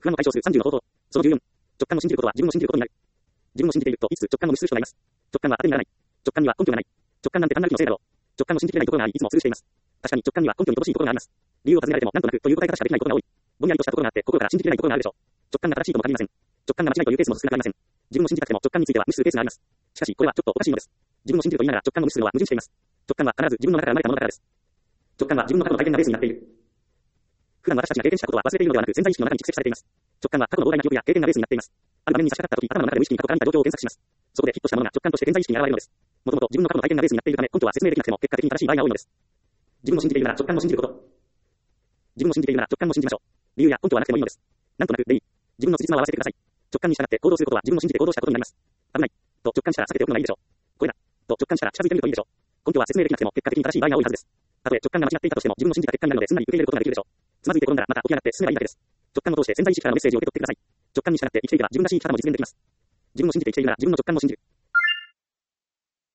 不安の解消数30の方法。その14。直感の信じることは自分の信じることになる。自分の信じているといつ直感の無数種となります。直感は当てにならない。直感には根拠がない。直感なんて単なる気のせいだろう。直感の信じきれないところがあり、いつもスルーしています。確かに直感には根拠に乏しいところがあります。理由を尋ねられてもなんとなくという答え方しかできないことが多い。ぼんやりとしたところがあって心から信じきれないところがあるでしょう。直感が正しいとも限りません。直感が間違いというケースも少なくありません。自分の信じたくても直感については無視するケースがあります。しかしこれはちょっとおかしいのです。自分の信じると言いながら直感を無視するのは矛盾しています。直感は必ず自分の中から生まれたものだからです。直感は自分の過去の体験がベースになっている。普段私たちが経験したことは忘れているのではなく潜在意識の中に蓄積されています。直感は過去の膨大な記憶や経験がベースになっています。ある場面に差し掛かった時、頭の中で無意識に過去から見た状況を検索します。そこでヒットしたものが直感として潜在意識に現れるのです。もともと自分の過去の体験がベースになっているため根拠は説明できなくても結果的に正しい場合が多いのです。自分の信じているなら直感も信じること。自分の信じているなら直感も信じましょう。理由や根拠はなくてもいいのです。なんとなくでいい。自分の辻褄を合わせてください。直感に従って行動することは自分の信じて行動したことになります。危ない。と直感したら避けておくのがいいでしょう。これだ。と直感したら近づいてみるといいでしょう。根拠は説明できなくても結果的に正しい場合が多いはずです。たとえ直感が間違っていたとしても自分の信じた結果になるのですんなり受け入れることができるでしょう。つまずいて転んだらまた起き上がって進めばいいだけです。直感を通して潜在意識からのメッセージを受け取ってください。直感に従って生きていけば自分らしい生き方も実現できます。自分の信じて生きているなら自分の直感も信じる。